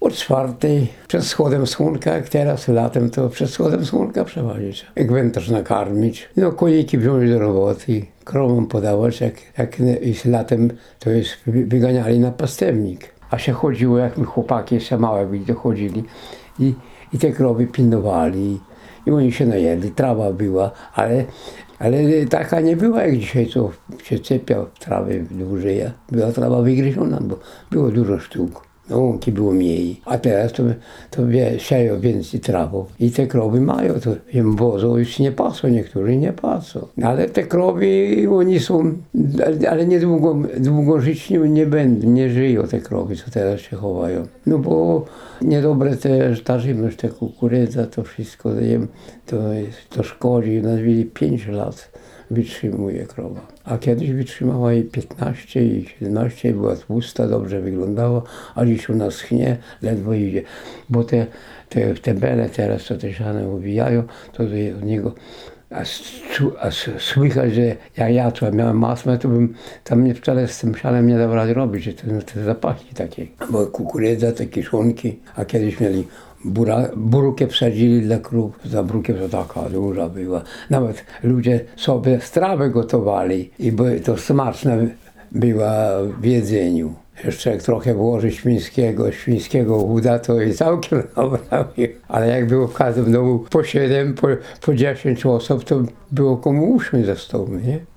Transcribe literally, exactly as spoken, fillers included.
O czwartej przed schodem słonka, jak teraz latem, to przed schodem słonka przechodzić. Gwętarz nakarmić, no koniki wziąć do roboty, krowom podawać, jak, jak jest latem, to jest wyganiali na pastewnik. A się chodziło, jak my chłopaki jeszcze małe byli, to chodzili i, i te krowy pilnowali. I oni się najedli, trawa była, ale, ale taka nie była jak dzisiaj, co się cepia trawy dłużej. Była trawa wygryziona, bo było dużo sztuk. No, łąki było mniej, a teraz to, to wie, sieją więcej trawą i te krowy mają, to im wozą już nie pasą, niektórzy nie pasą. Ale te krowy, oni są, ale niedługo długo żyć nie, nie będą, nie żyją te krowy, co teraz się chowają. No bo niedobre te, ta żywność, te kukurydza, to wszystko, to, jest, to szkodzi, nazwili pięć lat. Wytrzymuje krowa. A kiedyś wytrzymała i piętnaście i siedemnaście, była tłusta, dobrze wyglądała, a dziś u nas schnie, ledwo idzie. Bo te, te, te bele teraz, co te siane uwijają, to od niego, a, a słychać, że jak ja to miałem masmę, to bym tam nie wcale z tym sianem nie dał rady robić, że te, te zapachki takie. Bo kukurydza, te kiszonki, a kiedyś mieli Bura, burukę wsadzili dla krów, za brukiem to taka duża była. Nawet ludzie sobie strawę gotowali i by to smaczne była w jedzeniu. Jeszcze jak trochę włożyć świńskiego, świńskiego uda, to i całkiem dobra. Ale jak było w każdym domu po siedem, po, po dziesięć osób, to było komu usiąść za stołem, nie?